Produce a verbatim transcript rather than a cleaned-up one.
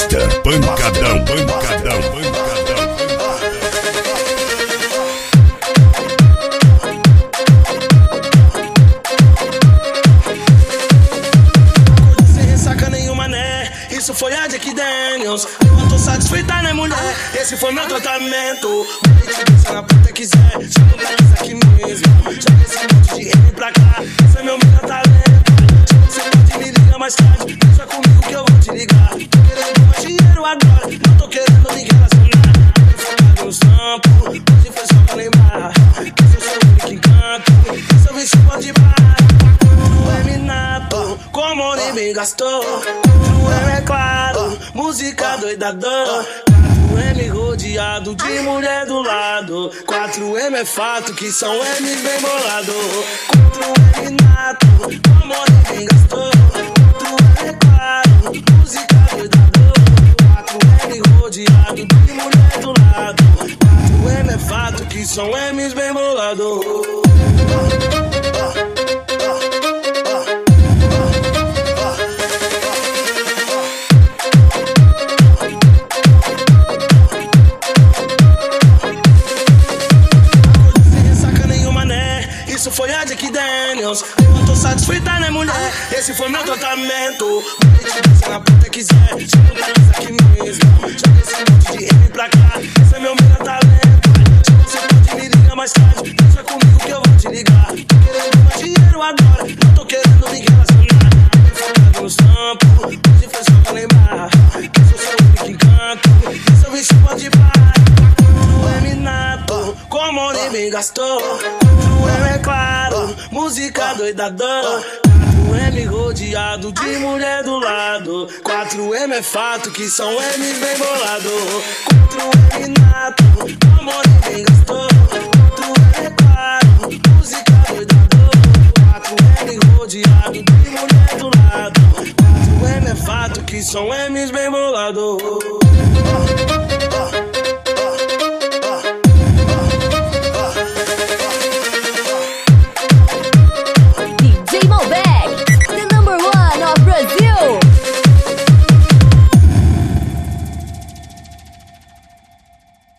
Batista, pancadão, pancadão, pancadão. Sem ressaca nenhuma, né? Isso foi a Jack Daniels. Eu tô satisfeita, né, mulher? Esse foi meu tratamento. Se na puta quiser, chama pra isso aqui mesmo. Joga esse monte de M pra cá. Esse é meu mega talento. Você pode me ligar mais tarde. Deixa comigo que eu vou te ligar. Tô querendo mais dinheiro agora. Não tô querendo me relacionar. Focado no sampo. Hoje foi só pra lembrar que eu sou o único que canto. Seu bicho pode parar. O M nato, como ninguém gastou. O M é claro, música doidador. quatro M rodeado de mulher do lado. quatro M é fato que são M's bem bolado. quatro M nato, como ninguém gastou. quatro M é claro, música doidador. quatro M rodeado de mulher do lado. quatro M é fato que são M's bem bolado. Isso foi a Jack Daniels. Eu tô satisfeita, né, mulher? Esse foi meu tratamento. Se na puta quiser, chama pra isso aqui mesmo. Joga esse monte de M pra cá. Esse é meu mega talento. Você pode me ligar mais tarde. Deixa comigo que eu vou te ligar. Tô querendo mais dinheiro agora. Não tô querendo me relacionar. Focado no sampo. Hoje foi só pra lembrar que eu sou o único que canto. Seu bicho pode parar. O M nato, como ninguém gastou. O M é claro, música doidador. quatro M rodeado de mulher do lado. quatro M é fato que são M's bem bolado. quatro M nato, como ninguém gastou. quatro M é claro, música doidador. quatro M rodeado de mulher do lado. quatro M é fato que são M's bem bolado.